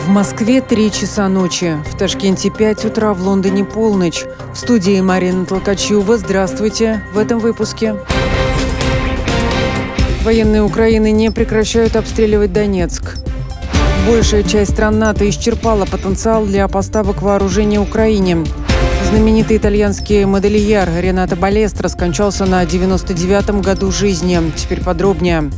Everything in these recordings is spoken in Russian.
В Москве 3 часа ночи, в Ташкенте 5 утра, в Лондоне полночь. В студии Марина Толкачева. Здравствуйте. В этом выпуске. Военные Украины не прекращают обстреливать Донецк. Большая часть стран НАТО исчерпала потенциал для поставок вооружения Украине. Знаменитый итальянский модельер Ренато Балестро скончался на 99-м году жизни. Теперь подробнее.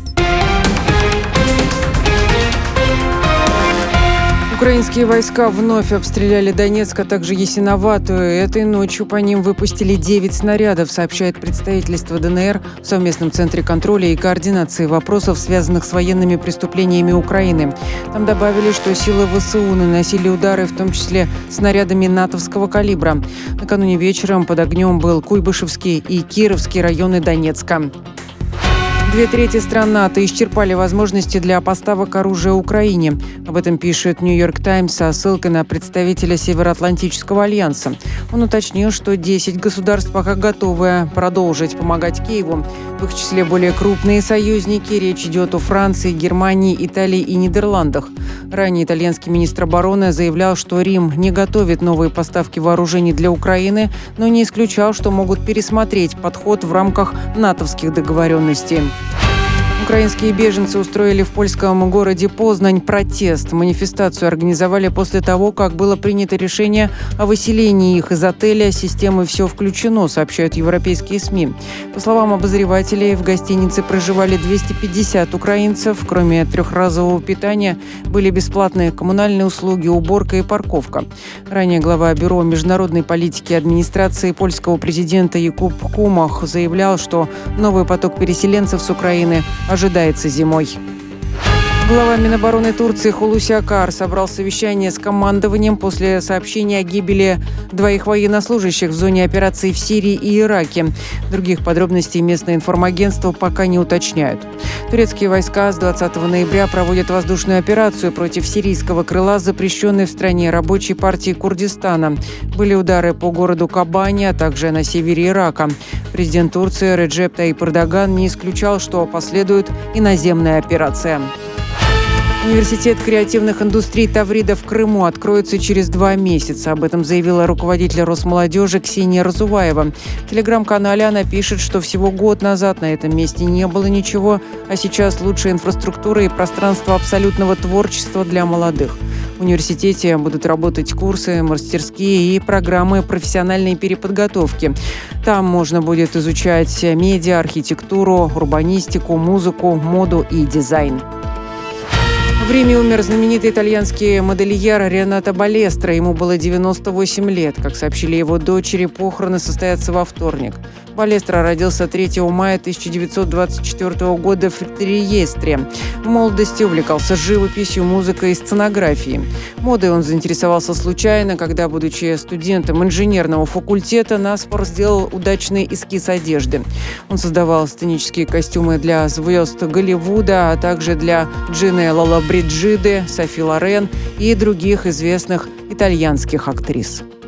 Украинские войска вновь обстреляли Донецк, а также Ясиноватую. Этой ночью по ним выпустили 9 снарядов, сообщает представительство ДНР в совместном центре контроля и координации вопросов, связанных с военными преступлениями Украины. Там добавили, что силы ВСУ наносили удары, в том числе снарядами натовского калибра. Накануне вечером под огнем был Куйбышевский и Кировский районы Донецка. 2/3 стран НАТО исчерпали возможности для поставок оружия Украине. Об этом пишет «Нью-Йорк Таймс» со ссылкой на представителя Североатлантического альянса. Он уточнил, что 10 государств пока готовы продолжить помогать Киеву. В их числе более крупные союзники. Речь идет о Франции, Германии, Италии и Нидерландах. Ранее итальянский министр обороны заявлял, что Рим не готовит новые поставки вооружений для Украины, но не исключал, что могут пересмотреть подход в рамках натовских договоренностей. Украинские беженцы устроили в польском городе Познань протест. Манифестацию организовали после того, как было принято решение о выселении их из отеля системы «Все включено», сообщают европейские СМИ. По словам обозревателей, в гостинице проживали 250 украинцев. Кроме трехразового питания были бесплатные коммунальные услуги, уборка и парковка. Ранее глава Бюро международной политики администрации польского президента Якуб Кумах заявлял, что новый поток переселенцев с Украины ожидается зимой. Глава Минобороны Турции Хулуси Акар собрал совещание с командованием после сообщения о гибели 2 военнослужащих в зоне операций в Сирии и Ираке. Других подробностей местное информагентство пока не уточняют. Турецкие войска с 20 ноября проводят воздушную операцию против сирийского крыла, запрещенной в стране Рабочей партии Курдистана. Были удары по городу Кобани, а также на севере Ирака. Президент Турции Реджеп Таyyip Эрдоган не исключал, что последует и наземная операция. Университет креативных индустрий Таврида в Крыму откроется через 2 месяца. Об этом заявила руководитель Росмолодежи Ксения Разуваева. В телеграм-канале она пишет, что всего год назад на этом месте не было ничего, а сейчас лучшая инфраструктура и пространство абсолютного творчества для молодых. В университете будут работать курсы, мастерские и программы профессиональной переподготовки. Там можно будет изучать медиа, архитектуру, урбанистику, музыку, моду и дизайн. В Риме умер знаменитый итальянский модельер Ренато Балестро. Ему было 98 лет. Как сообщили его дочери, похороны состоятся во вторник. Балестро родился 3 мая 1924 года в Триестре. В молодости увлекался живописью, музыкой и сценографией. Модой он заинтересовался случайно, когда, будучи студентом инженерного факультета, наспор сделал удачный эскиз одежды. Он создавал сценические костюмы для звезд Голливуда, а также для Джины Лоллобриджиды, Софи Лорен и других известных итальянских актрис.